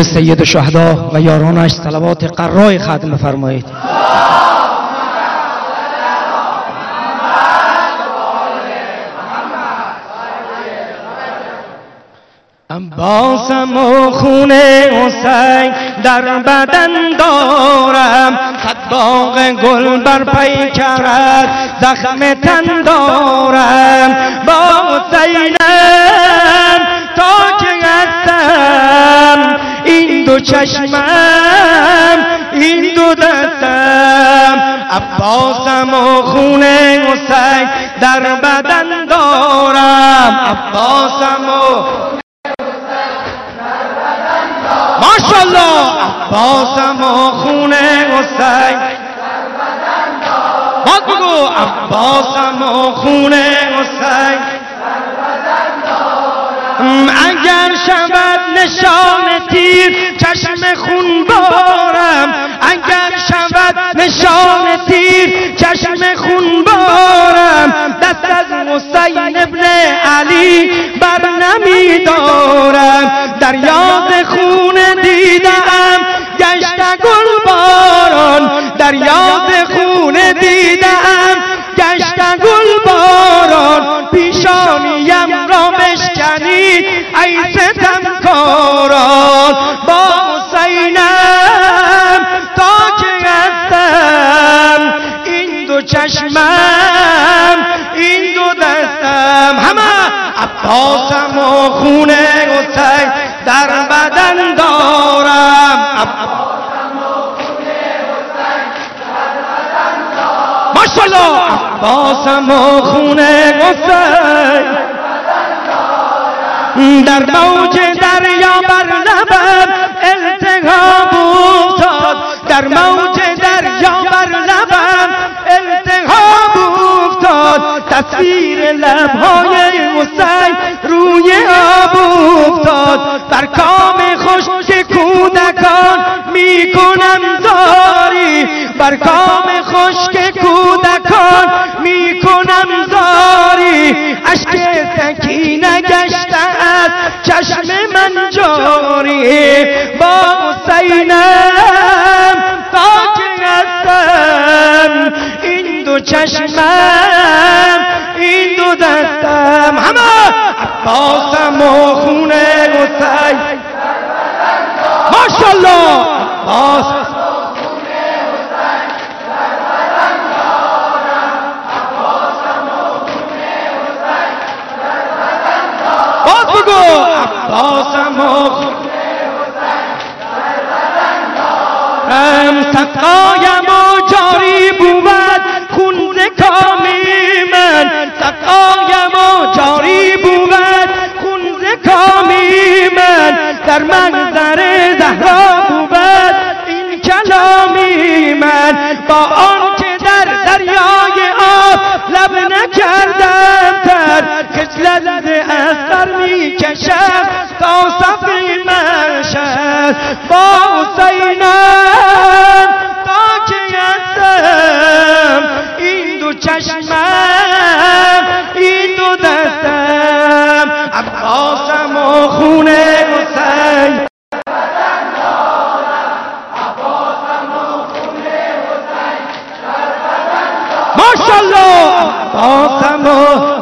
به سید الشهدا و یارانش صلوات قرای ختم بفرمایید. عباسم و خون حسین در بدن دارم، صد باغ گل بر پیکرت زخم تن دارم. با حسینم تا که هستم، این دو چشمم این دو دستم. عباسم و خون حسین در بدن دارم، عباسم و ماشاءالله. عباسم و خون حسین باز بگو. عباسم و خون حسین اگر شود نشان تیر چشم خون بارم، اگر شود نشان تیر چشم خون بارم. دست از حسین ابن علی بر نمی دارم، در یاد خون دیدم گشت گل باران، در یاد خون دیدم گشت گل باران. پیشانیم را بشکنید ای ستمکاران. با حسینم تا که هستم، این دو چشمم این دو دستم. همه عباسم و خون حسین در بدن دارم، عباسم و خون حسین در بدن دارم. ماشاءالله. عباسم و خون حسین در موج دریا بر لبم التهاب افتاد، در موج دریا بر لبم التهاب افتاد. تصویر لبهای حسین روی آب افتاد، بر کام خشک کودکان میکنم زاری، بر کام خشک کودکان میکنم زاری. اشک سکینه گشته از چشم من جاری. با حسینم تا که هستم، این دو چشمم این دو دستم. همه عباسم و خون حسین ماشاءالله. عباس باز بگو. عباسم و خون سقایم و جاری بود خون ز کام من، سقایم و جاری بود خون ز کام من. در منظر زهرا بود این کلامی من، با آن که در دریای آب لب نکردم تر. خجلت ز اثر می کشم تا صفی منشد. با حسینم تا که هستم، این دو چشمم این دو دستم. عباسم و خون حسین ماشاءالله. عباسم و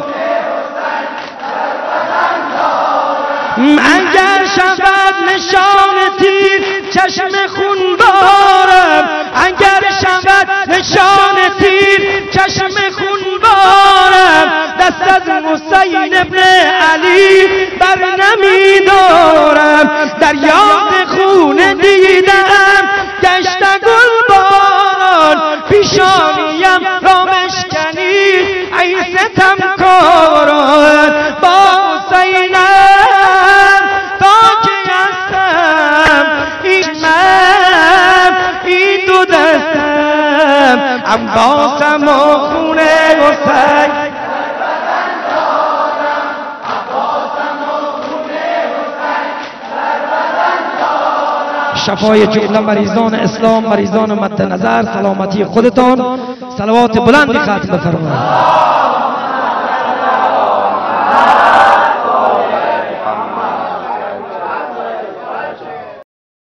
اگر شود نشان تیر چشم خون بارم، اگر شود نشان تیر چشم خون بارم. دست از حسین ابن علی بر نمی دارم، در یاد خون دیدم گشت گل باران. پیشانیم را بشکنید ای ستمکاران. با حسینم تا که هستم، این دو دستم. عباسم و خون حسین شفای جمله مریضان اسلام، مریضان مد نظر، سلامتی خودتان، صلوات بلندی ختم بفرمایید.